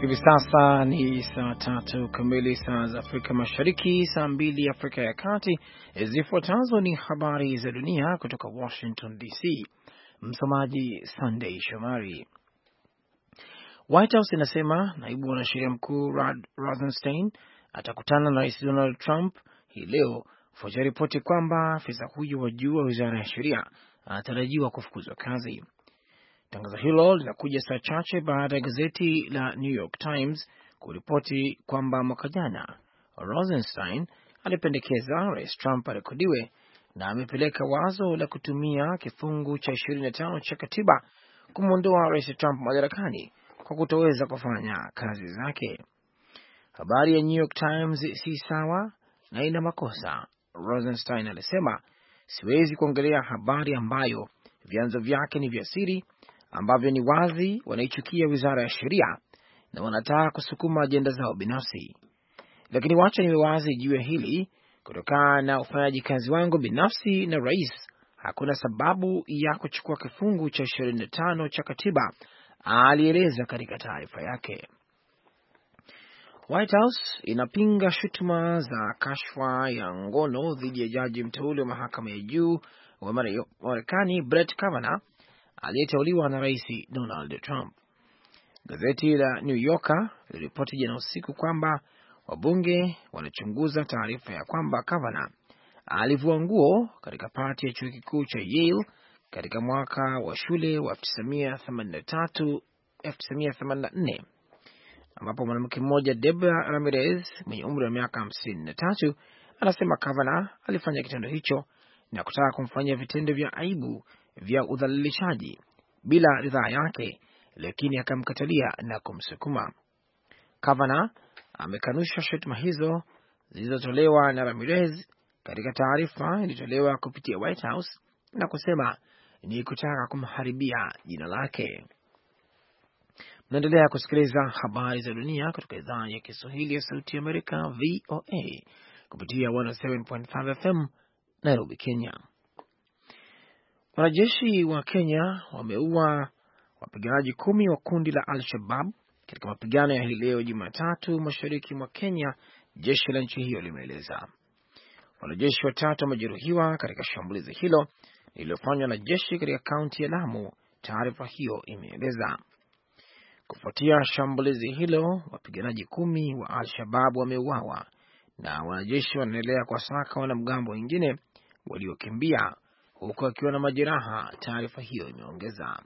Hivi sasa ni saa 3 kamili saa za Afrika Mashariki, saa 2 Afrika ya Kati. Zifuatazo ni habari za dunia kutoka Washington DC. Msomaji Sunday Shomari. White House inasema naibu mwanasheria mkuu Rod Rosenstein atakutana na Rais Donald Trump hii leo kufuatia ripoti kwamba afisa huyo wa juu wa Wizara ya Sheria anatarajiwa kufukuzwa kazi. Tangazo hilo linakuja saa chache baada ya gazeti la New York Times kuripoti kwamba mwaka jana Rosenstein alipendekeza Rais Trump arekodiwe na amepeleka wazo la kutumia kifungu cha 25 cha katiba kumwondoa Rais Trump madarakani kwa kutoweza kufanya kazi zake. Habari ya New York Times si sawa na ina makosa, Rosenstein alisema. Siwezi kuongelea habari ambayo vyanzo vyake ni vya siri, ambavyo ni wazi wanaichukia Wizara ya Sheria na wanataka kusukuma ajenda zao binafsi. Lakini wacha niwe wazi juu ya hili, kutokana na ufanyaji kazi wangu binafsi na rais, hakuna sababu ya kuchukua kifungu cha 25 cha katiba, alieleza katika taarifa yake. White House inapinga shutuma za kashfa ya ngono dhidi ya jaji mteule wa mahakama ya juu wa Marekani Brett Kavanaugh aliyeteuliwa na Rais Donald Trump. Gazeti la New Yorker liliripoti jana usiku kwamba wabunge wanachunguza taarifa ya kwamba Kavanaugh alivua nguo katika pati ya chuo kikuu cha Yale katika mwaka wa shule wa 1984, ambapo mwanamke mmoja Deborah Ramirez mwenye umri wa miaka 53 anasema Kavanaugh alifanya kitendo hicho na kutaka kumfanyia vitendo vya aibu vya udhalilishaji bila ridhaa yake, lakini akamkatalia na kumsukuma. Kavanaugh amekanusha shutuma hizo zilizotolewa na Ramirez katika taarifa iliyotolewa kupitia White House na kusema ni kutaka kumharibia jina lake. Mnaendelea kusikiliza habari za dunia kutoka idhaa ya Kiswahili ya Sauti ya Amerika, VOA, kupitia 107.5 FM Nairobi, Kenya. Wanajeshi wa Kenya wameua wapiganaji 10 wa kundi la Al-Shabaab katika mapigano ya hii leo Jumatatu mashariki mwa Kenya, jeshi la nchi hiyo limeeleza. Wanajeshi 3 wamejeruhiwa katika shambulizi hilo lililofanywa na jeshi katika kaunti ya Lamu, taarifa hiyo imeeleza. Kufuatia shambulizi hilo, wapiganaji 10 wa Al-Shabaab wameuawa na wanajeshi wanaendelea kuwasaka wanamgambo wengine waliokimbia huku akiwa na majeraha, taarifa hiyo imeongeza.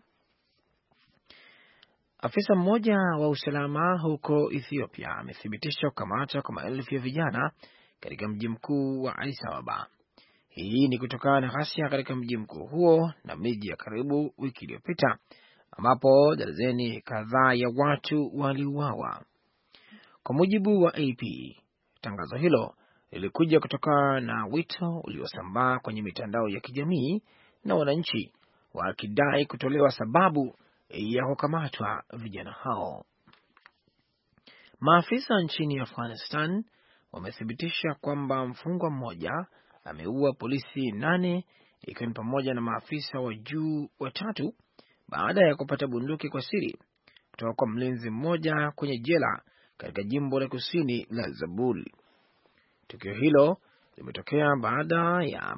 Afisa mmoja wa usalama huko Ethiopia amethibitisha kukamatwa kwa maelfu ya vijana katika mji mkuu wa Addis Ababa. Hii ni kutokana na ghasia katika mji mkuu huo na miji ya karibu wiki iliyopita, ambapo darzeni kadhaa ya watu waliuawa. Kwa mujibu wa AP, tangazo hilo lilikuja kutokana na wito uliosambaa kwenye mitandao ya kijamii na wananchi wakidai kutolewa sababu ya kukamatwa vijana hao. Maafisa nchini Afghanistan wamethibitisha kwamba mfungwa mmoja ameua polisi 8, ikiwa ni pamoja na maafisa wa juu 3 baada ya kupata bunduki kwa siri kutoka kwa mlinzi mmoja kwenye jela katika jimbo la kusini la Zabul. Tukio hilo limetokea baada ya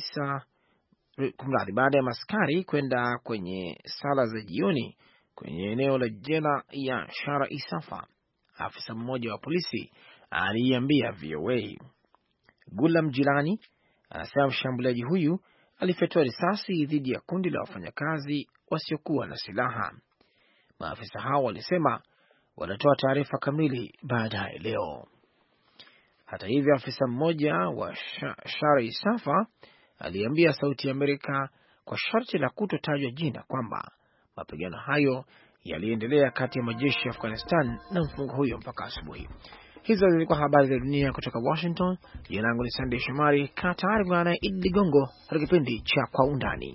maskari kwenda kwenye sala za jioni kwenye eneo la jela ya Shara Isafa. Afisa mmoja wa polisi aliambia VOA. Gulam Jilani anasema mshambuliaji huyu alifyatua risasi dhidi ya kundi la wafanyakazi wasiokuwa na silaha. Maafisa hao walisema wanatoa taarifa kamili baadaye leo. Hata hivyo, afisa mmoja wa Shari Safa aliambia Sauti ya Amerika kwa sharti la kutotajwa jina kwamba mapigano hayo yaliendelea kati ya majeshi ya Afghanistan na mfungwa huyo mpaka asubuhi. Hizo zilikuwa habari za dunia kutoka Washington. Jina langu ni Sunday Shomari. Kaa tayari bwana Idi Ligongo katika kipindi cha Kwa Undani.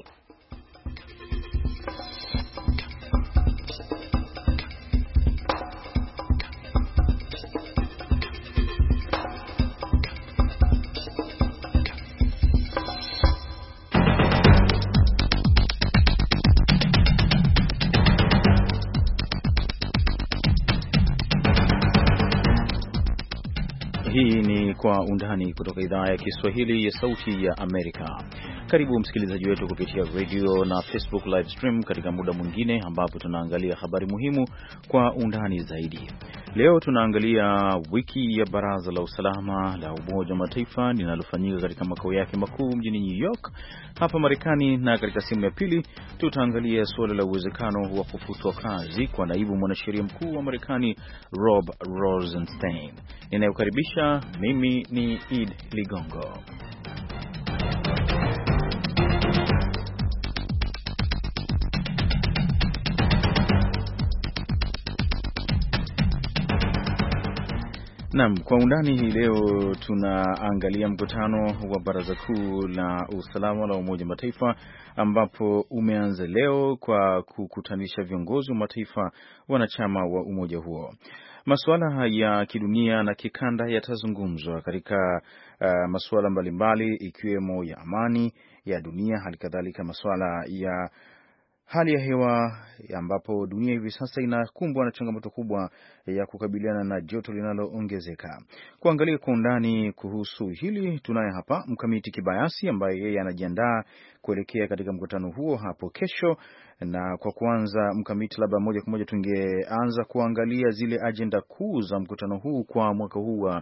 Kwa Undani kutoka idhaa ya Kiswahili ya Sauti ya Amerika. Karibu msikilizaji wetu kupitia radio na Facebook live stream katika muda mwingine ambapo tunaangalia habari muhimu kwa undani zaidi. Leo tunaangalia wiki ya Baraza la Usalama la Umoja wa Mataifa linalofanyika katika makao yake makuu mjini New York hapa Marekani, na katika sehemu ya pili tutaangalia suala la uwezekano wa kufutwa kazi kwa naibu mwanasheria mkuu wa Marekani Rob Rosenstein. Ninayokaribisha mimi ni Id Ligongo. Naam, kwa undani hii leo tunaangalia mkutano wa Baraza Kuu la Usalama la Umoja wa Mataifa ambapo umeanza leo kwa kukutanisha viongozi wa mataifa wanachama wa umoja huo. Masuala ya kidunia na kikanda yatazungumzwa katika masuala mbalimbali ikiwemo ya amani ya dunia, halikadhalika masuala ya hali ya hewa ambapo dunia hivi sasa inakumbwa na changamoto kubwa ya kukabiliana na joto linaloongezeka. Kuangalia kwa undani kuhusu hili tunaye hapa Mkamiti Kibayasi ambaye yeye anajiandaa kuelekea katika mkutano huo hapo kesho. Na kwa kuanza, Mkamiti, labda moja kwa moja tungeanza kuangalia zile ajenda kuu za mkutano huu kwa mwaka huu wa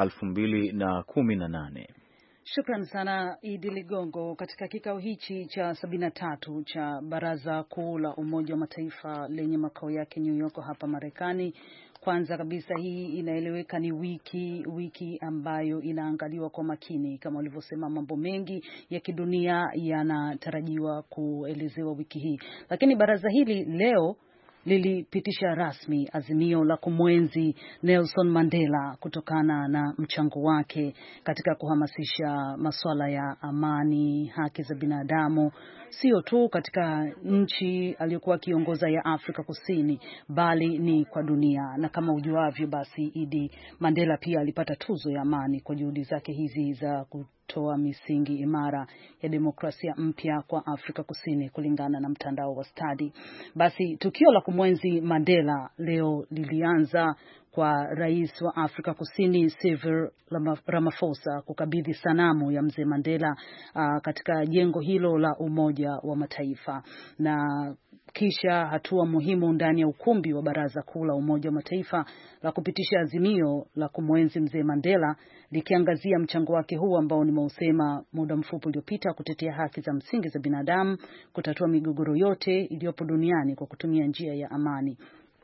2018. Shukran sana Idi Ligongo. Katika kikao hichi cha 73 cha Baraza Kuu la Umoja wa Mataifa lenye makao yake New York hapa Marekani, kwanza kabisa hii inaeleweka ni wiki ambayo inaangaliwa kwa makini. Kama walivyosema, mambo mengi ya kidunia yanatarajiwa kuelezewa wiki hii, lakini baraza hili leo lilipitisha rasmi azimio la kumwenzi Nelson Mandela kutokana na mchango wake katika kuhamasisha masuala ya amani, haki za binadamu, sio tu katika nchi aliyokuwa akiongoza ya Afrika Kusini, bali ni kwa dunia. Na kama ujuavyo, basi Idi Mandela pia alipata tuzo ya amani kwa juhudi zake hizi za kutoa misingi imara ya demokrasia mpya kwa Afrika Kusini kulingana na mtandao wa Study. Basi tukio la kumwenzi Mandela leo lilianza kwa Rais wa Afrika Kusini Cyril Ramaphosa kukabidhi sanamu ya mzee Mandela katika jengo hilo la Umoja wa Mataifa, na kisha hatua muhimu ndani ya ukumbi wa Baraza Kuu la Umoja wa Mataifa la kupitisha azimio la kumwenzi mzee Mandela likiangazia mchango wake huu ambao nimeusema muda mfupi uliopita, kutetea haki za msingi za binadamu, kutatua migogoro yote iliyopo duniani kwa kutumia njia ya amani.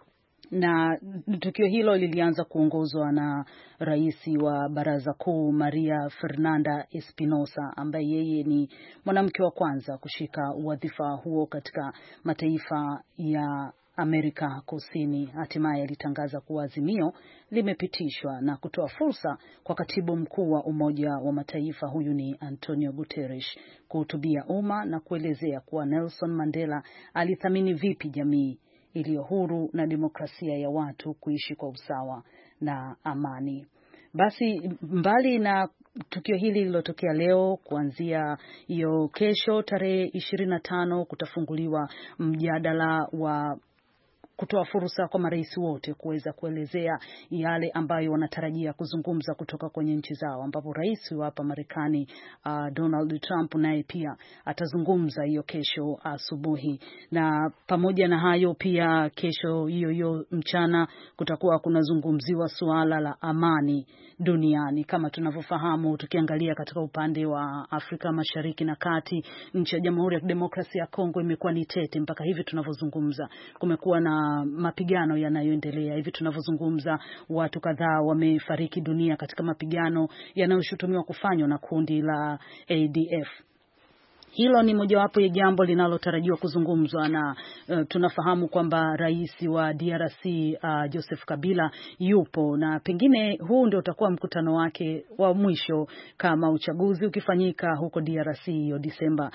Na tukio hilo lilianza kuongozwa na rais wa Baraza Kuu Maria Fernanda Espinosa, ambaye yeye ni mwanamke wa kwanza kushika wadhifa huo katika mataifa ya Amerika Kusini. Hatimaye alitangaza kuwa azimio limepitishwa na kutoa fursa kwa katibu mkuu wa Umoja wa Mataifa, huyu ni Antonio Guterres, kuhutubia umma na kuelezea kuwa Nelson Mandela alithamini vipi jamii iliyo huru na demokrasia ya watu kuishi kwa usawa na amani. Basi mbali na tukio hili lililotokea leo, kuanzia hiyo kesho tarehe 25 kutafunguliwa mjadala wa kutoa fursa kwa marais wote kuweza kuelezea yale ambayo wanatarajia kuzungumza kutoka kwenye nchi zao, ambapo rais wa hapa Marekani Donald Trump naye pia atazungumza hiyo kesho asubuhi. Na pamoja na hayo pia kesho hiyo mchana kutakuwa kunazungumziwa suala la amani duniani. Kama tunavyofahamu, tukiangalia katika upande wa Afrika Mashariki na Kati, nchi ya Jamhuri ya Kidemokrasia ya Kongo imekuwa ni tete mpaka hivi tunavyozungumza. Kumekuwa na mapigano yanayoendelea hivi tunavyozungumza, watu kadhaa wamefariki dunia katika mapigano yanayoshutumiwa kufanywa na kundi la ADF. Hilo ni mojawapo ya jambo linalotarajiwa kuzungumzwa, na tunafahamu kwamba rais wa DRC Joseph Kabila yupo, na pengine huu ndio utakuwa mkutano wake wa mwisho kama uchaguzi ukifanyika huko DRC hiyo Disemba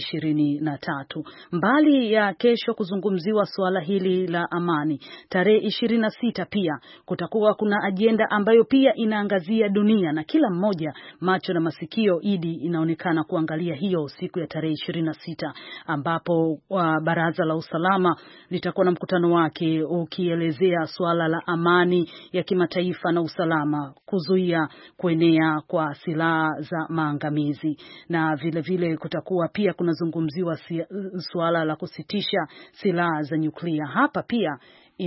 23. Mbali ya kesho kuzungumziwa suala hili la amani, tarehe 26 pia kutakuwa kuna ajenda ambayo pia inaangazia dunia, na kila mmoja macho na masikio Idi inaonekana kuangalia hiyo siku ya tarehe 26 ambapo Baraza la Usalama litakuwa na mkutano wake ukielezea suala la amani ya kimataifa na usalama, kuzuia kuenea kwa silaha za maangamizi, na vile kutakuwa pia kunazungumziwa suala la kusitisha silaha za nyuklia. Hapa pia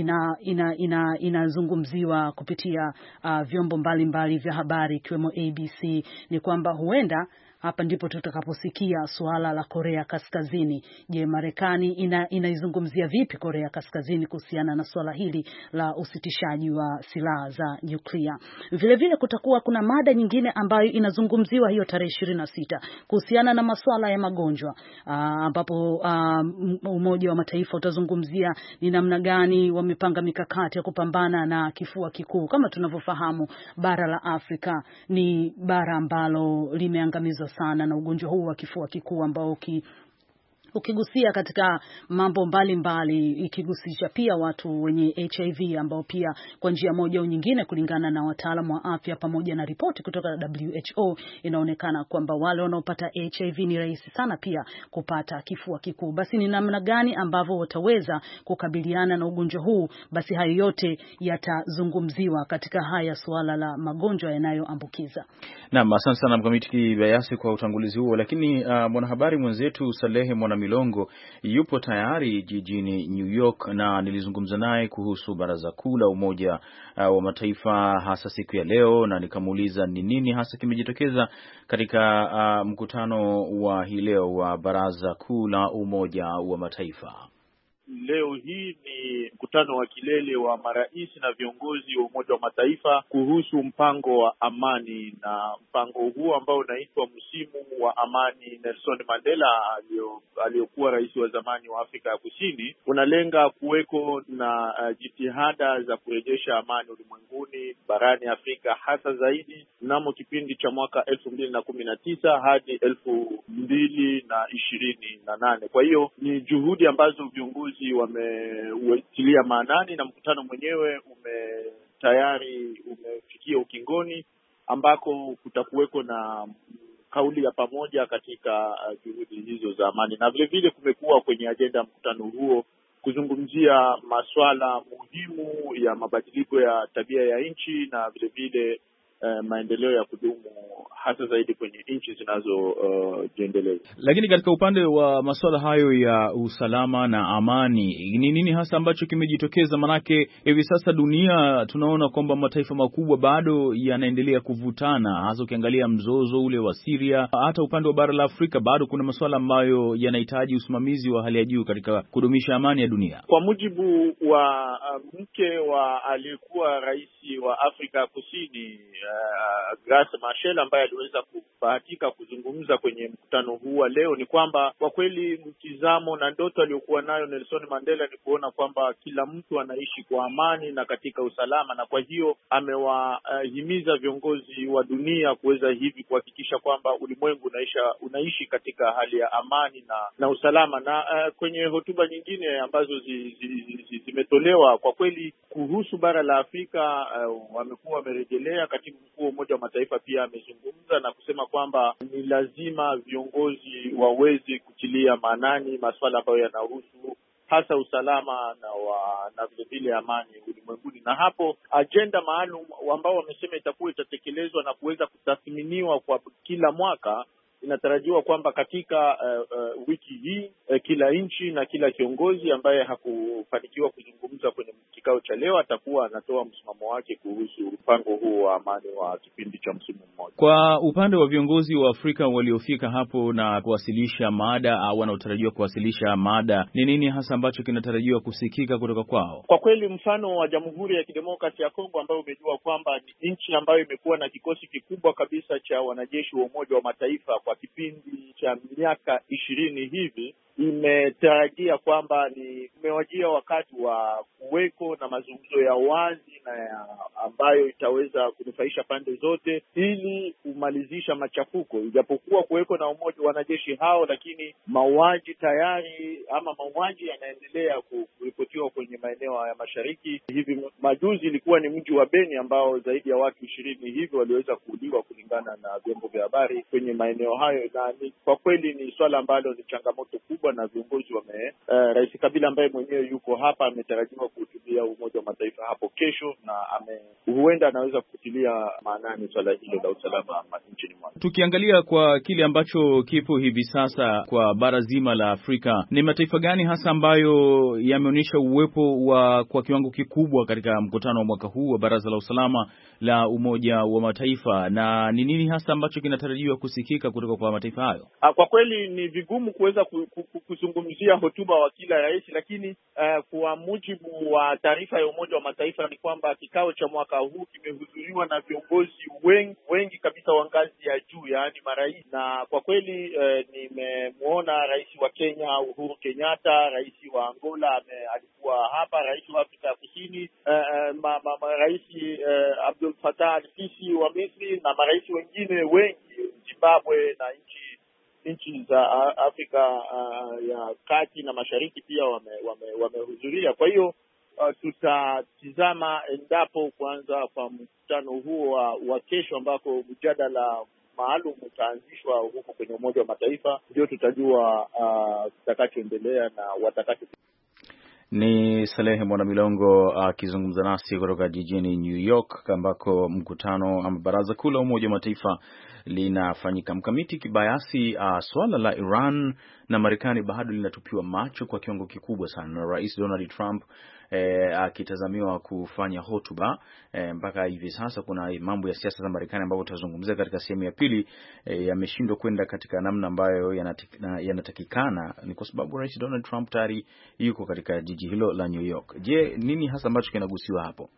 inazungumziwa kupitia vyombo mbalimbali vya habari ikiwemo ABC, ni kwamba huenda hapa ndipo tutakaposikia suala la Korea Kaskazini. Je, Marekani inaizungumzia vipi Korea Kaskazini kuhusiana na suala hili la usitishaji wa silaha za nyuklia? Vile kutakuwa kuna mada nyingine ambayo inazungumziwa hiyo tarehe 26 kuhusiana na masuala ya magonjwa, ambapo Umoja wa Mataifa utazungumzia ni namna gani wamepanga mikakati ya kupambana na kifua kikuu. Kama tunavyofahamu, bara la Afrika ni bara ambalo limeangamizwa sana na ugonjwa huu wa kifua kikuu ambao ukigusia katika mambo mbalimbali, ikigusisha pia watu wenye HIV ambao pia kwa njia moja au nyingine, kulingana na wataalamu wa afya pamoja na ripoti kutoka WHO, inaonekana kwamba wale wanaopata HIV ni rahisi sana pia kupata kifua kikuu. Basi ni namna gani ambavyo wataweza kukabiliana na ugonjwa huu? Basi hayo yote yatazungumziwa katika haya suala la magonjwa yanayoambukiza. Naam, asante sana Mkamiti Kibayasi kwa utangulizi huo, lakini mwanahabari mwenzetu Salehe Mwanamilongo yupo tayari jijini New York na nilizungumza naye kuhusu Baraza Kuu la Umoja wa Mataifa hasa siku ya leo, na nikamuuliza ni nini hasa kimejitokeza katika mkutano wa hii leo wa Baraza Kuu la Umoja wa Mataifa. Leo hii ni mkutano wa kilele wa marais na viongozi wa Umoja wa Mataifa kuhusu mpango wa amani, na mpango huo ambao unaitwa msimu wa amani Nelson Mandela aliyokuwa rais wa zamani wa Afrika ya Kusini, unalenga kuweko na jitihada za kurejesha amani ulimwenguni, barani Afrika hasa zaidi mnamo kipindi cha mwaka 2019 hadi 2028. Kwa hiyo ni juhudi ambazo viongozi wamewetilia maanani, na mkutano mwenyewe tayari umefikia ukingoni, ambako kutakuweko na kauli ya pamoja katika juhudi hizo za amani. Na vile kumekuwa kwenye ajenda ya mkutano huo kuzungumzia masuala muhimu ya mabadiliko ya tabia ya nchi na vile maendeleo ya kudumu hasa zaidi kwenye nchi zinazojiendeleza. Lakini katika upande wa masuala hayo ya usalama na amani, ni nini hasa ambacho kimejitokeza? Manake hivi sasa dunia tunaona kwamba mataifa makubwa bado yanaendelea kuvutana, hasa ukiangalia mzozo ule wa Syria. Hata upande wa bara la Afrika bado kuna masuala ambayo yanahitaji usimamizi wa hali ya juu katika kudumisha amani ya dunia. Kwa mujibu wa mke wa aliyekuwa rais wa Afrika Kusini Graça Machel, ambaye aliweza kubahatika kuzungumza kwenye mkutano huu wa leo, ni kwamba kwa kweli mtizamo na ndoto aliyokuwa nayo Nelson Mandela ni kuona kwamba kila mtu anaishi kwa amani na katika usalama, na kwa hiyo amewahimiza viongozi wa dunia kuweza hivi kuhakikisha kwamba ulimwengu unaishi katika hali ya amani na usalama. Na kwenye hotuba nyingine ambazo zimetolewa kwa kweli kuhusu bara la Afrika, wamekuwa wamerejelea. Katibu mkuu wa Umoja wa Mataifa pia amezungumza na kusema kwamba ni lazima viongozi waweze kutilia maanani masuala ambayo yanahusu hasa usalama na vile amani ulimwenguni. Na hapo ajenda maalum ambao wamesema itatekelezwa na kuweza kutathminiwa kwa kila mwaka. Inatarajiwa kwamba katika wiki hii kila nchi na kila kiongozi ambaye hakufanikiwa kuzungumza kwenye kikao cha leo atakuwa anatoa msimamo wake kuhusu mpango huu wa amani wa kipindi cha msimu mmoja. Kwa upande wa viongozi wa Afrika waliofika hapo na kuwasilisha mada au wanaotarajiwa kuwasilisha mada, ni nini hasa ambacho kinatarajiwa kusikika kutoka kwao? Kwa kweli mfano wa Jamhuri ya Kidemokrasia ya Kongo, ambayo umejua kwamba ni nchi ambayo imekuwa na kikosi kikubwa kabisa cha wanajeshi wa Umoja wa Mataifa kwa kipindi cha miaka 20 hivi, imetarajia kwamba umewajia wakati wa kuweko na mazungumzo ya wazi na ambayo itaweza kunufaisha pande zote ili kumalizisha machafuko. Ijapokuwa kuweko na umoja wanajeshi hao, lakini mauaji tayari ama mauaji yanaendelea kuripotiwa kwenye maeneo ya mashariki. Hivi majuzi ilikuwa ni mji wa Beni ambao zaidi ya watu 20 hivi waliweza kuuliwa kulingana na vyombo vya habari kwenye maeneo hayo, na kwa kweli ni swala ambalo ni changamoto kubwa, na viongozi Rais Kabila ambaye mwenyewe yuko hapa ametarajiwa kuhutubia Umoja wa Mataifa hapo kesho, na huenda anaweza kutilia maanani swala hilo la usalama nchini mwake. Tukiangalia kwa kile ambacho kipo hivi sasa kwa bara zima la Afrika, ni mataifa gani hasa ambayo yameonyesha uwepo kwa kiwango kikubwa katika mkutano wa mwaka huu wa Baraza la Usalama la Umoja wa Mataifa, na ni nini hasa ambacho kinatarajiwa kusikika kutoka kwa mataifa hayo? Kwa kweli ni vigumu kuweza kuzungumzia hotuba wa kila rais, lakini kwa mujibu wa taarifa ya Umoja wa Mataifa ni kwamba kikao cha mwaka huu kimehudhuriwa na viongozi wengi kabisa wa ngazi ya juu, yaani marais. Na kwa kweli nimemuona rais wa Kenya Uhuru Kenyatta, rais wa Angola alikuwa hapa, rais wa Afrika Kusini rais Abdul Fattah al-Sisi wa Misri, na marais wengine wengi Zimbabwe na nchi za Afrika ya Kati na Mashariki pia wamehudhuria. Kwa hiyo tutatizama endapo kwanza kwa mkutano huo wa kesho, ambako mjadala maalum utaanzishwa huko kwenye Umoja wa Mataifa, ndio tutajua kitakachoendelea na watakacho. Ni Salehe Mwanamilongo akizungumza nasi kutoka jijini New York, ambako mkutano ama Baraza Kuu la Umoja wa Mataifa linafanyika. Mkamiti Kibayasi, swala la Iran na Marekani bado linatupiwa macho kwa kiwango kikubwa sana, na Rais Donald Trump akitazamiwa kufanya hotuba. Mpaka hivi sasa kuna mambo ya siasa za Marekani ambayo tutazungumzia katika sehemu ya pili, yameshindwa kwenda katika namna ambayo yanatakikana. Ni kwa sababu Rais Donald Trump tayari yuko katika jiji hilo la New York. Je, nini hasa ambacho kinagusiwa hapo?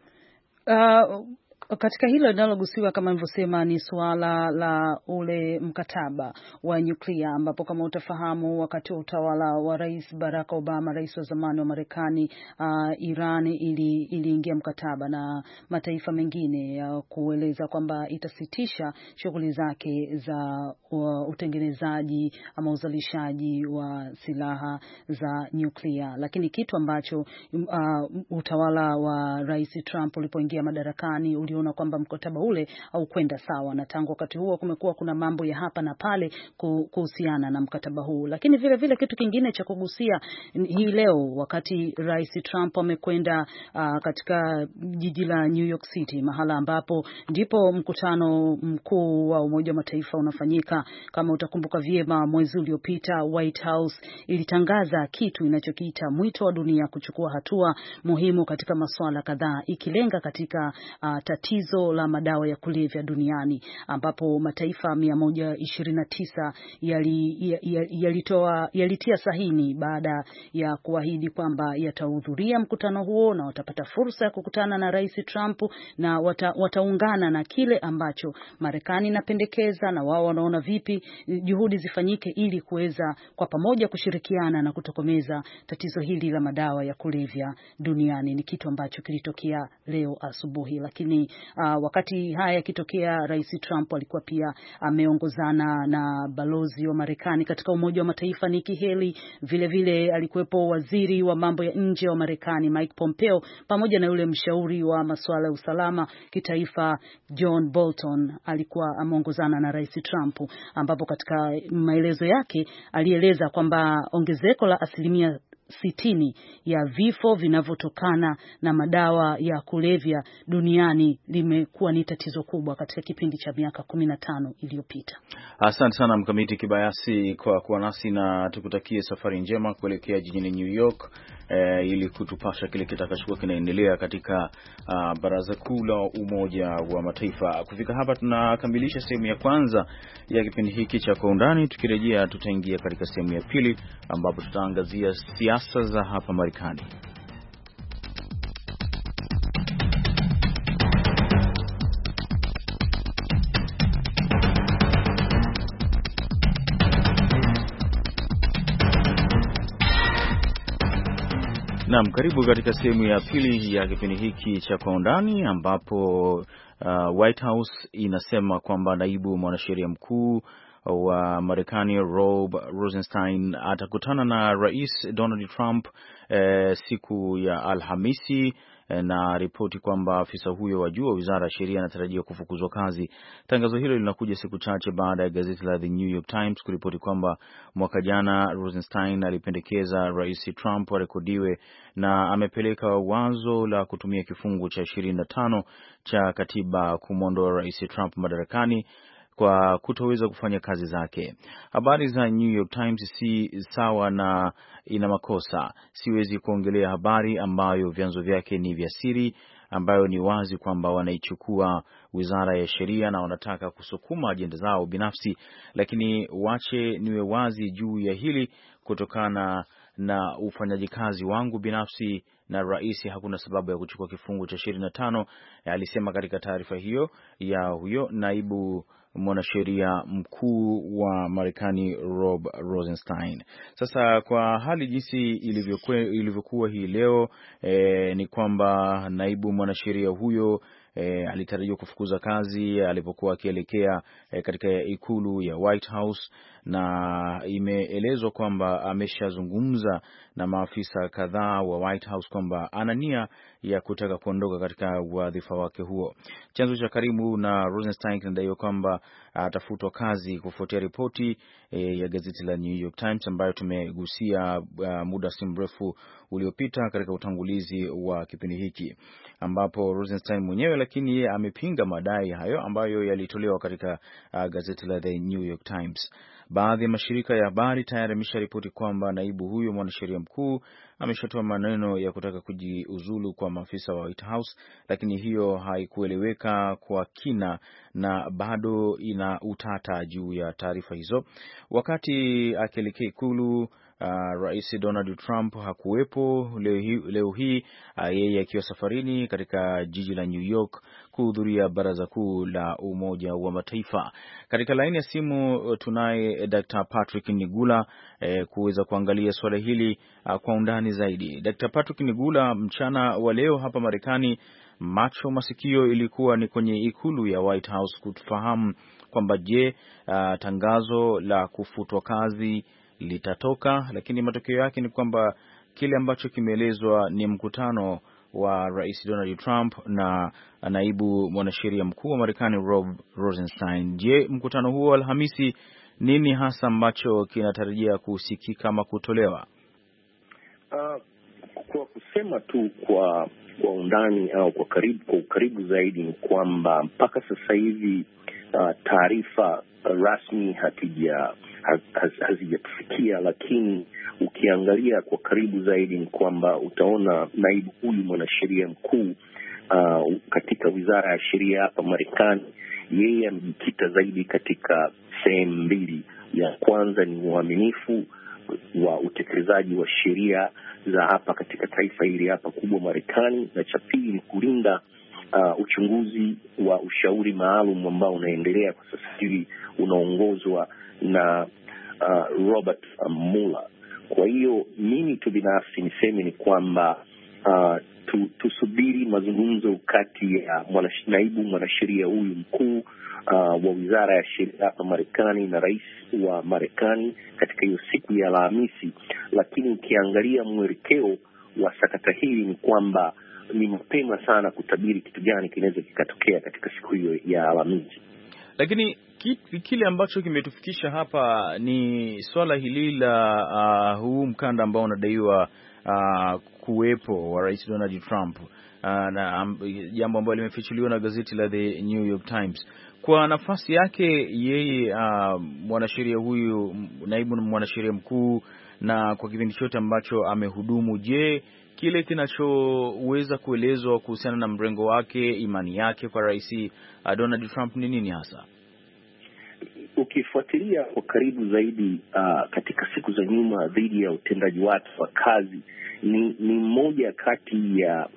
Katika hilo linalogusiwa kama nilivyosema ni suala la ule mkataba wa nyuklia, ambapo kama utafahamu wakati wa utawala wa Rais Barack Obama, rais wa zamani wa Marekani, Iran iliingia mkataba na mataifa mengine kueleza kwamba itasitisha shughuli zake za utengenezaji ama uzalishaji wa silaha za nyuklia. Lakini kitu ambacho utawala wa Rais Trump ulipoingia madarakani uliona kwamba mkataba ule au kwenda sawa, na tangu wakati huo kumekuwa kuna mambo ya hapa na pale kuhusiana na mkataba huu. Lakini vile vile kitu kingine cha kugusia hii leo, wakati Rais Trump amekwenda katika jiji la New York City, mahala ambapo ndipo mkutano mkuu wa Umoja wa Mataifa unafanyika. Kama utakumbuka vyema, mwezi uliopita White House ilitangaza kitu inachokiita mwito wa dunia kuchukua hatua muhimu katika masuala kadhaa, ikilenga katika tatizo la madawa ya kulevya duniani, ambapo mataifa 129 yalitia sahini baada ya kuahidi kwamba yatahudhuria mkutano huo na watapata fursa ya kukutana na Rais Trump, na wataungana na kile ambacho Marekani inapendekeza, na wao wanaona vipi juhudi zifanyike ili kuweza kwa pamoja kushirikiana na kutokomeza tatizo hili la madawa ya kulevya duniani. Ni kitu ambacho kilitokea leo asubuhi. Lakini wakati haya yakitokea, Rais Trump alikuwa pia ameongozana na balozi wa Marekani katika Umoja wa Mataifa Nikki Haley. Vile vile alikuwepo waziri wa mambo ya nje wa Marekani Mike Pompeo, pamoja na yule mshauri wa masuala ya usalama kitaifa John Bolton alikuwa ameongozana na Rais Trump, ambapo katika maelezo yake alieleza kwamba ongezeko la 60% ya vifo vinavyotokana na madawa ya kulevya duniani limekuwa ni tatizo kubwa katika kipindi cha miaka 15 iliyopita. Asante sana Mkamiti Kibayasi kwa kuwa nasi, na tukutakie safari njema kuelekea jijini New York ili kutupasha kile kitakachokuwa kinaendelea katika Baraza Kuu la Umoja wa Mataifa. Kufika hapa tunakamilisha sehemu ya kwanza ya kipindi hiki cha Kwa Undani. Tukirejea tutaingia katika sehemu ya pili ambapo tutaangazia siasa za hapa Marekani. Naam, karibu katika sehemu ya pili ya kipindi hiki cha Kwa Undani, ambapo White House inasema kwamba naibu mwanasheria mkuu wa Marekani Rod Rosenstein atakutana na Rais Donald Trump siku ya Alhamisi, na ripoti kwamba afisa huyo wa juu wa Wizara ya Sheria anatarajiwa kufukuzwa kazi. Tangazo hilo linakuja siku chache baada ya gazeti la The New York Times kuripoti kwamba mwaka jana Rosenstein alipendekeza Rais Trump arekodiwe na amepeleka wazo la kutumia kifungu cha 25 cha katiba kumwondoa Rais Trump madarakani kwa kutoweza kufanya kazi zake. Habari za New York Times si sawa na ina makosa. Siwezi kuongelea habari ambayo vyanzo vyake ni vya siri, ambayo ni wazi kwamba wanaichukua Wizara ya Sheria na wanataka kusukuma ajenda zao binafsi, lakini wache niwe wazi juu ya hili, kutokana na ufanyaji kazi wangu binafsi na rais, hakuna sababu ya kuchukua kifungu cha 25, alisema katika taarifa hiyo ya huyo naibu mwanasheria mkuu wa Marekani Rod Rosenstein. Sasa kwa hali jinsi ilivyokuwa hii leo, ni kwamba naibu mwanasheria huyo alitarajiwa kufukuza kazi alipokuwa akielekea katika ikulu ya White House, na imeelezwa kwamba ameshazungumza na maafisa kadhaa wa White House kwamba ana nia ya kutaka kuondoka katika wadhifa wake huo. Chanzo cha karibu na Rosenstein kinadaiwa kwamba atafutwa kazi kufuatia ripoti ya gazeti la New York Times ambayo tumegusia muda si mrefu uliopita katika utangulizi wa kipindi hiki, ambapo Rosenstein mwenyewe lakini yeye amepinga madai hayo ambayo yalitolewa katika gazeti la The New York Times. Baadhi ya mashirika ya habari tayari yamesharipoti kwamba naibu huyo mwanasheria mkuu ameshatoa maneno ya kutaka kujiuzulu kwa maafisa wa White House, lakini hiyo haikueleweka kwa kina na bado ina utata juu ya taarifa hizo. Wakati akielekea ikulu, Rais Donald Trump hakuwepo leo hii, yeye akiwa safarini katika jiji la New York kuhudhuria Baraza Kuu la Umoja wa Mataifa. Katika laini ya simu tunaye Dr. Patrick Nigula kuweza kuangalia swala hili kwa undani zaidi. Dr. Patrick Nigula, mchana wa leo hapa Marekani, macho masikio ilikuwa ni kwenye ikulu ya White House kufahamu kwamba je, tangazo la kufutwa kazi litatoka, lakini matokeo yake ni kwamba kile ambacho kimeelezwa ni mkutano wa Rais Donald Trump na naibu mwanasheria mkuu wa Marekani Rod Rosenstein. Je, mkutano huo Alhamisi, nini hasa ambacho kinatarajia kusikika ama kutolewa? Kwa kusema tu kwa undani au kwa ukaribu zaidi ni kwamba mpaka sasa hivi taarifa rasmi hazijatufikia, lakini ukiangalia kwa karibu zaidi ni kwamba utaona naibu huyu mwanasheria mkuu katika Wizara ya Sheria hapa Marekani, yeye amejikita zaidi katika sehemu mbili. Ya kwanza ni uaminifu wa utekelezaji wa sheria za hapa katika taifa hili hapa kubwa Marekani, na cha pili ni kulinda uchunguzi wa ushauri maalum ambao unaendelea kwa sasa hivi unaongozwa na Robert Mueller. Kwa hiyo mimi tu binafsi niseme ni kwamba tusubiri mazungumzo kati ya naibu mwanasheria huyu mkuu wa Wizara ya Sheria hapa Marekani na rais wa Marekani katika hiyo siku ya Alhamisi, lakini ukiangalia mwelekeo wa sakata hili ni kwamba ni mapema sana kutabiri kitu gani kinaweza kikatokea katika siku hiyo ya Alhamisi. Lakini kile ambacho kimetufikisha hapa ni swala hili la huu mkanda ambao unadaiwa kuwepo wa Rais Donald Trump, na jambo ambalo limefichuliwa na gazeti la The New York Times. Kwa nafasi yake yeye, mwanasheria huyu, naibu mwanasheria mkuu, na kwa kipindi chote ambacho amehudumu, je, kile kinachoweza kuelezwa kuhusiana na mrengo wake, imani yake kwa Rais Donald Trump ni nini hasa? Ukifuatilia kwa karibu zaidi katika siku za nyuma dhidi ya utendaji wake wa kazi, ni mmoja kati ya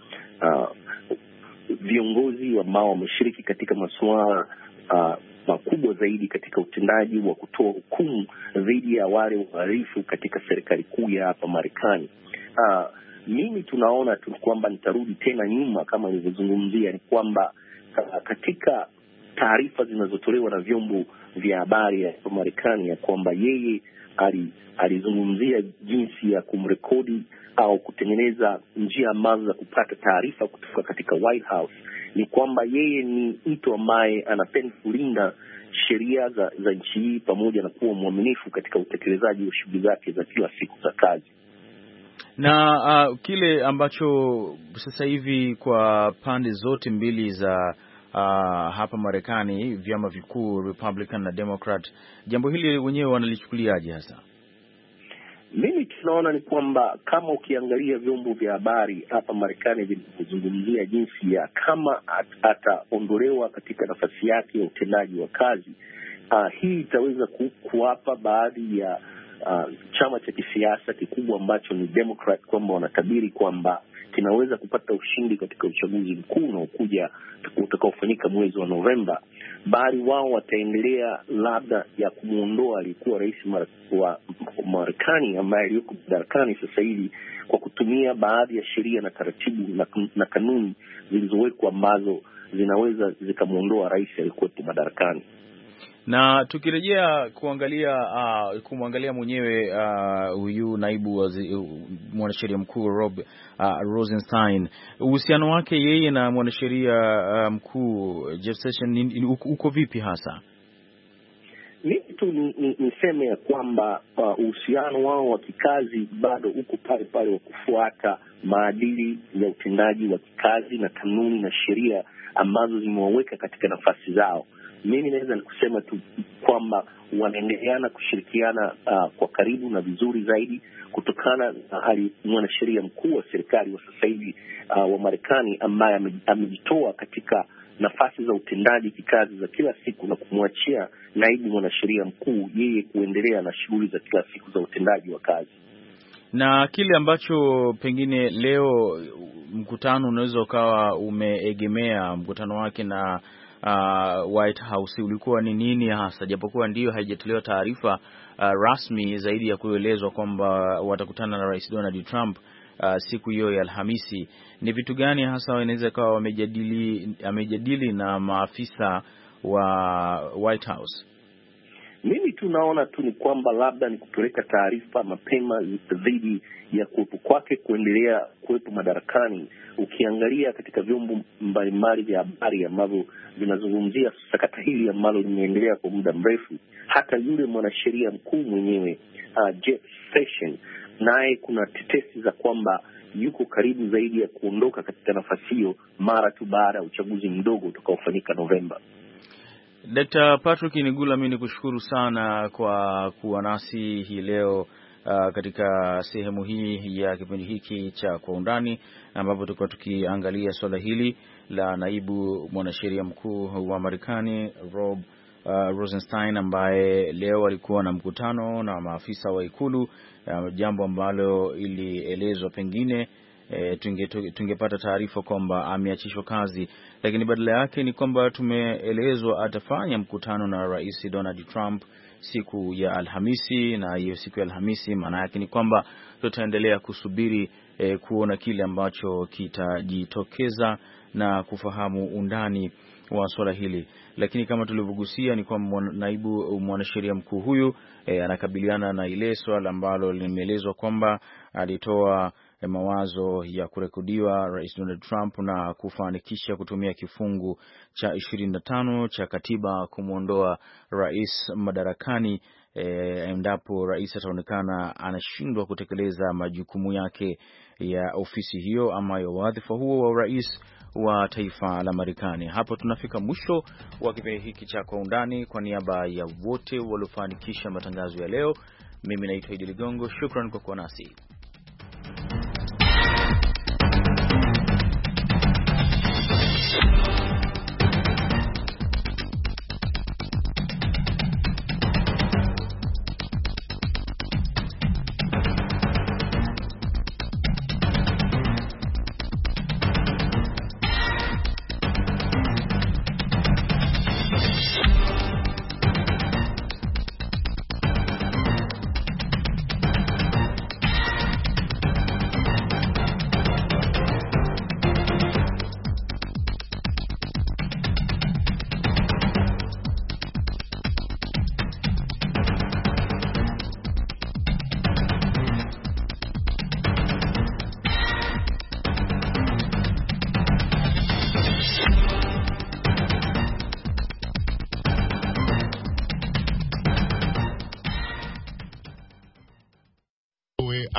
viongozi ambao wameshiriki katika masuala makubwa zaidi katika utendaji wa kutoa hukumu dhidi ya wale wahalifu katika serikali kuu ya hapa Marekani. mimi tunaona tu kwamba, nitarudi tena nyuma kama nilivyozungumzia, ni kwamba katika taarifa zinazotolewa na vyombo vya habari ya Marekani ya kwamba yeye alizungumzia jinsi ya kumrekodi au kutengeneza njia ambazo za kupata taarifa kutoka katika White House, ni kwamba yeye ni mtu ambaye anapenda kulinda sheria za nchi hii pamoja na kuwa mwaminifu katika utekelezaji wa shughuli zake za kila siku za kazi. Na kile ambacho sasa hivi kwa pande zote mbili za hapa Marekani, vyama vikuu Republican na Democrat, jambo hili wenyewe wanalichukuliaje hasa? Mimi tunaona ni kwamba kama ukiangalia vyombo vya habari hapa Marekani vinavyozungumzia jinsi ya kama ataondolewa katika nafasi yake ya utendaji wa kazi, hii itaweza kuwapa baadhi ya chama cha kisiasa kikubwa ambacho ni Democrat kwamba wanatabiri kwamba kinaweza kupata ushindi katika uchaguzi mkuu unaokuja utakaofanyika mwezi wa Novemba, bali wao wataendelea labda ya kumuondoa aliyekuwa rais wa Marekani ambaye yuko madarakani sasa hivi kwa kutumia baadhi ya sheria na taratibu na kanuni zilizowekwa ambazo zinaweza zikamuondoa rais aliyekuwepo madarakani. Na tukirejea kumwangalia mwenyewe huyu naibu mwanasheria mkuu Rob Rosenstein, uhusiano wake yeye na mwanasheria mkuu Jeff Sessions uko vipi hasa? Mimi tu niseme ya kwamba uhusiano wao wa kikazi bado uko pale pale wa kufuata maadili ya utendaji wa kikazi na kanuni na sheria ambazo zimewaweka katika nafasi zao. Mimi naweza kusema tu kwamba wanaendeleana kushirikiana kwa karibu na vizuri zaidi kutokana na mwanasheria mkuu wa serikali wa sasa hivi wa Marekani ambaye amejitoa katika nafasi za utendaji kikazi za kila siku na kumwachia naibu mwanasheria mkuu yeye kuendelea na shughuli za kila siku za utendaji wa kazi. Na kile ambacho pengine leo mkutano unaweza ukawa umeegemea mkutano wake na White House ulikuwa ni nini hasa, japokuwa ndio haijatolewa taarifa rasmi zaidi ya kuelezwa kwamba watakutana na Rais Donald Trump siku hiyo ya Alhamisi. Ni vitu gani hasa wanaweza kawa amejadili na maafisa wa White House? Mimi tunaona tu ni kwamba labda ni kupeleka taarifa mapema dhidi ya kuwepo kwake kuendelea kuwepo madarakani. Ukiangalia katika vyombo mbalimbali vya habari ambavyo vinazungumzia sakata hili ambalo limeendelea kwa muda mrefu, hata yule mwanasheria mkuu mwenyewe Jeff Sessions, naye kuna tetesi za kwamba yuko karibu zaidi ya kuondoka katika nafasi hiyo mara tu baada ya uchaguzi mdogo utakaofanyika Novemba. Dr. Patrick Nigula, mimi nikushukuru sana kwa kuwa nasi hii leo katika sehemu hii ya kipindi hiki cha Kwa Undani, ambapo tulikuwa tukiangalia swala hili la naibu mwanasheria mkuu wa Marekani Rob Rosenstein ambaye leo alikuwa na mkutano na maafisa wa Ikulu, jambo ambalo ilielezwa pengine tungepata taarifa kwamba ameachishwa kazi, lakini badala yake ni kwamba tumeelezwa atafanya mkutano na Rais Donald Trump siku ya Alhamisi, na hiyo siku ya Alhamisi maana yake ni kwamba tutaendelea kusubiri kuona kile ambacho kitajitokeza na kufahamu undani wa swala hili. Lakini kama tulivyogusia ni kwamba naibu mwanasheria mkuu huyu anakabiliana na ile swala ambalo limeelezwa kwamba alitoa mawazo ya kurekodiwa Rais Donald Trump na kufanikisha kutumia kifungu cha 25 cha katiba kumwondoa rais madarakani endapo rais ataonekana anashindwa kutekeleza majukumu yake ya ofisi hiyo ama ya wadhifa huo wa rais wa taifa la Marekani. Hapo tunafika mwisho wa kipindi hiki cha Kwa Undani. Kwa niaba ya wote waliofanikisha matangazo ya leo, mimi naitwa Idi Ligongo. Shukran kwa kuwa nasi.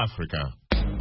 Africa.